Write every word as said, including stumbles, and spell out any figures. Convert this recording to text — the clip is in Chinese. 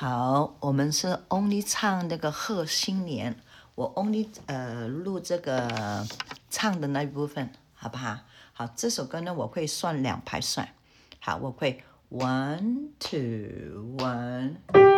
好，我们是 only 唱那个贺新年，我 only 呃录这个唱的那一部分，好不好？好，这首歌呢我会算两排算，好，我会 one two one。